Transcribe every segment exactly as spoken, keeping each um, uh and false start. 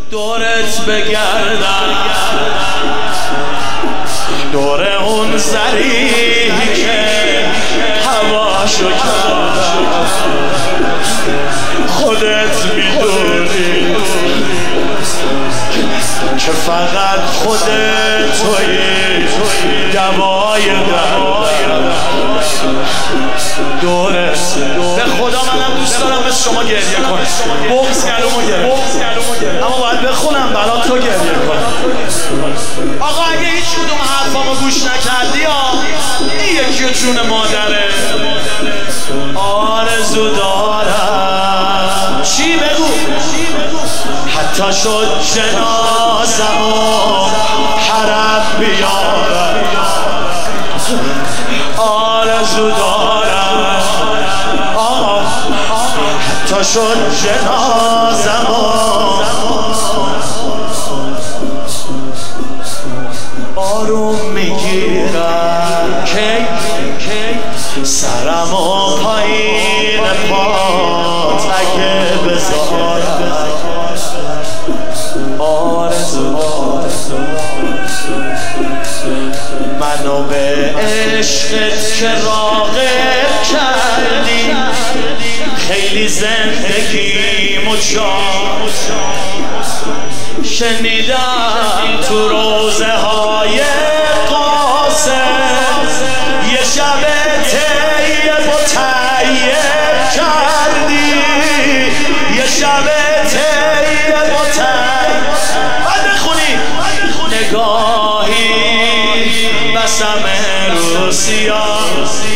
دورت بگردم، دور اون زریحی که هواشو کردم. خودت میدونی که فقط خودت توی دوای دردم. دورت به خدا منم دوست دارم مثل شما گریه کنم، بغض گلومو گرفت، اما باید بخونم برات تو گریه کنم. آقا اگه هیچ کدوم حرفامو گوش نکردی ها، این یکی جون مادره. آرزو دارم چی بگو؟ حتی شد جنازم و حرم بیارم. آرزو دارم آه حتی شد جنازم و آروم میگیرم که سرم و پایین پات اگه بذارم. آرزو منو به عشقت که راغب کردی، خیلی زندگیمو جان شنیدم تو روزه های قاسم. یه شب طیب و طیب کردی، یه شب طیب و طیب. باید بخونی نگاهی بسم رو سیاه.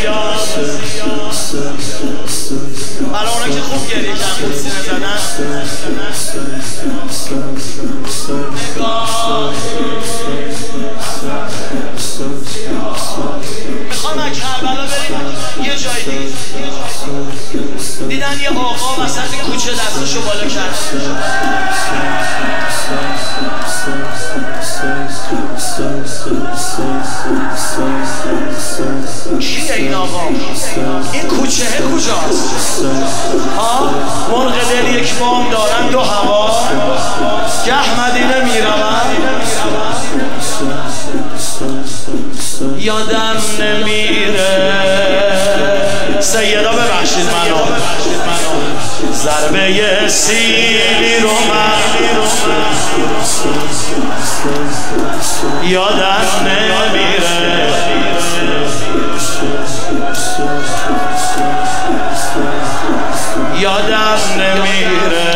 برای اونا که خوب گریه کردن سینه زدن. میخوام از کربلا بریم یه جای دیگه. دیدن یه آقا وسط کوچه دستشو بالا کرد. کیه این آقا؟ این کوچه کجاست؟ ها؟ مرغ دل یک بام دارن دو هوا، گه مدینه میروم یادم نمیره. سیدا ببخشید منو، ضربه سیلی رو من یادم نمیره. یادم نمیره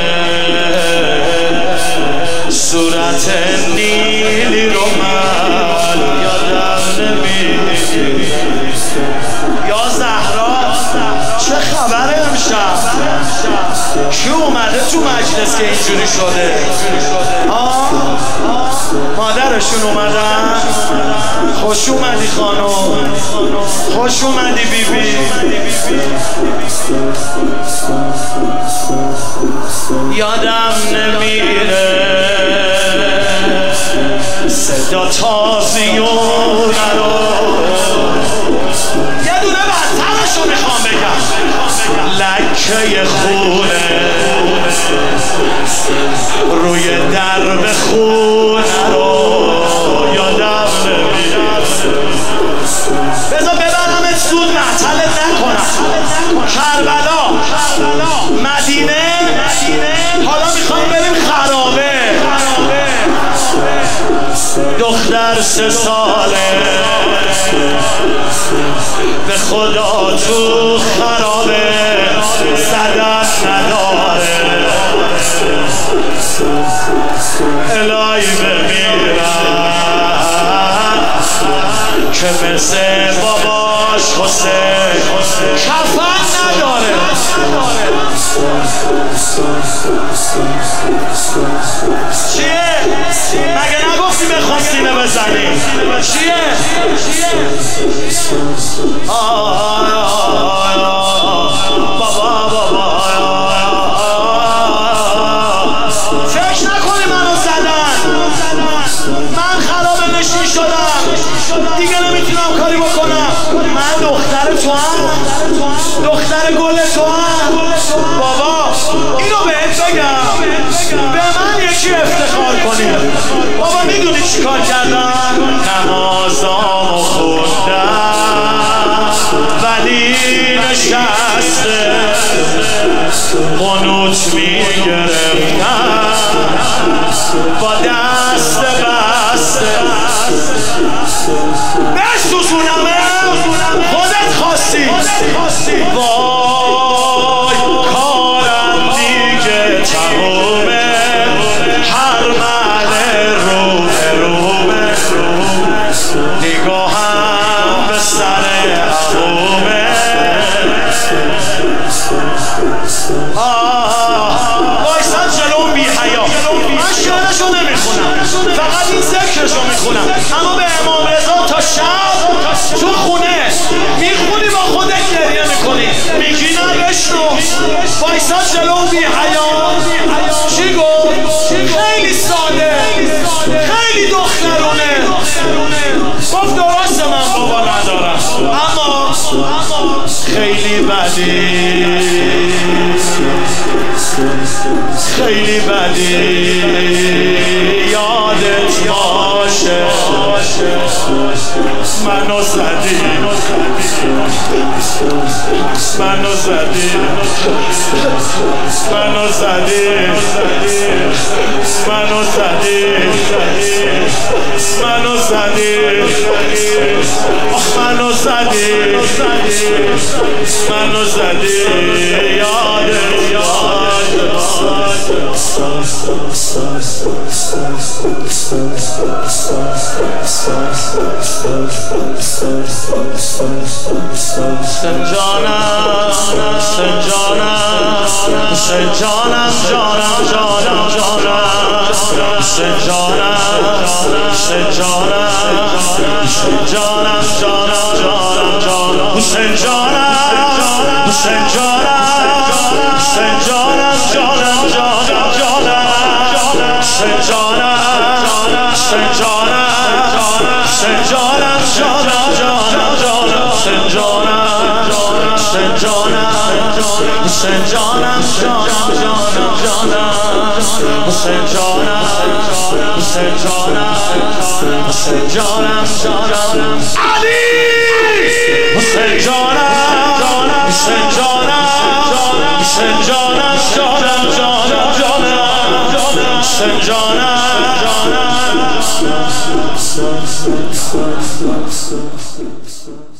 صورت نیلی رو من یادم نمیره. یا زهرا چه خبره امشب؟ کی اومده تو مجلس که اینجوری شده؟ آه مادرشون اومدن؟ خوش اومدی خانم، خوش اومدی بی بی. یادم نمیره صدا تازیون رو. یه دونه بدترشو میخوام بگم، لکه خونه روی درب خونه رو یادم نمیره. بذار ببرمت زود معطلت نکنم. کربلا، مدینه، حالا میخوایم بریم خرابه. دختر سه ساله به خدا تو خرابه، صدف نداره. الهی بمیرم که مثل باباش حسین کفن نداره. چیه؟ مگه نگفتی بخوام سینه بزنی؟ چیه؟ بابا بابا فکر نکنی منو زدن، من خراب نشین شدم دیگه، نمیتونم کاری بکنم. من دختر تو هم، دختر گل تو هم. بابا اینو بهت بگم، به من یکی افتخار میکنی؟ بابا میدونی چی کار کردن؟ نمازامو خوندم ولی نشسته قنوت میگرفتم با دست بسته بسوزونمه خودت خواستی وای کارم دیگه تمومه هر مله رو به رومه نگاهم به سر عمومه وایسان جلو بی حیا من شعرشو نمیخونم فقط این ذکرشو میخونم اما به امام رضا تا شب تو خونه میخونی با خودت گریه میکنی میگی نه بشنو وایسان جلو بی حیا چی گفت؟ خیلی ساده خیلی دخترونه گفت درست من بابا ندارم اما خیلی بدی خیلی بدی یادت باشه منو زدی منو زدی منو زدی منو زدی منو زدی منو زدی منو زدی یادت یادت سنجانم سنجانم سنجانم جانم جانم جانم سنجانم سنجانم سنجانم جانم جانم جانم سنجانم سنجانم سنجانم جانم جانم جانم سنجانم سنجانم سنجانم جانم جانم جانم سنجانم سنجانم سنجانم جانم جانم جانم سنجانم سنجانم سنجانم جانم علی سنجانم سنجانم سنجانم جانم جانم جانم سنجانم